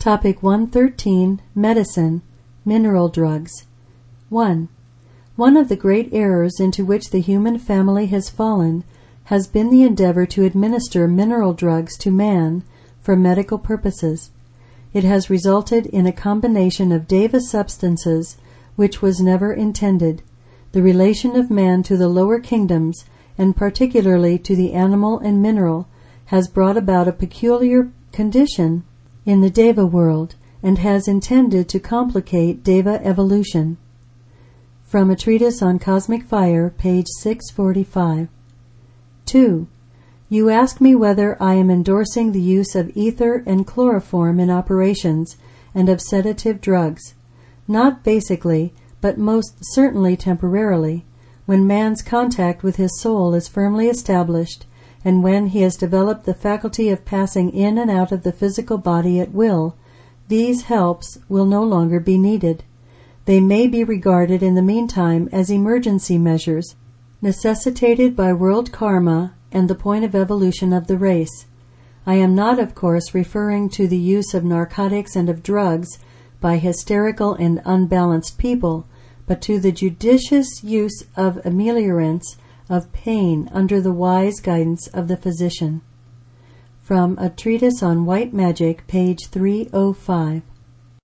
Topic 113, Medicine, Mineral Drugs. 1. One of the great errors into which the human family has fallen has been the endeavor to administer mineral drugs to man for medical purposes. It has resulted in a combination of deva substances which was never intended. The relation of man to the lower kingdoms, and particularly to the animal and mineral, has brought about a peculiar condition in the deva world, and has intended to complicate deva evolution. From a treatise on Cosmic Fire, page 645. 2. You ask me whether I am endorsing the use of ether and chloroform in operations and of sedative drugs. Not basically, but most certainly temporarily, when man's contact with his soul is firmly established, and when he has developed the faculty of passing in and out of the physical body at will, these helps will no longer be needed. They may be regarded in the meantime as emergency measures, necessitated by world karma and the point of evolution of the race. I am not, of course, referring to the use of narcotics and of drugs by hysterical and unbalanced people, but to the judicious use of ameliorants of pain under the wise guidance of the physician. From a treatise on White Magic, page 305.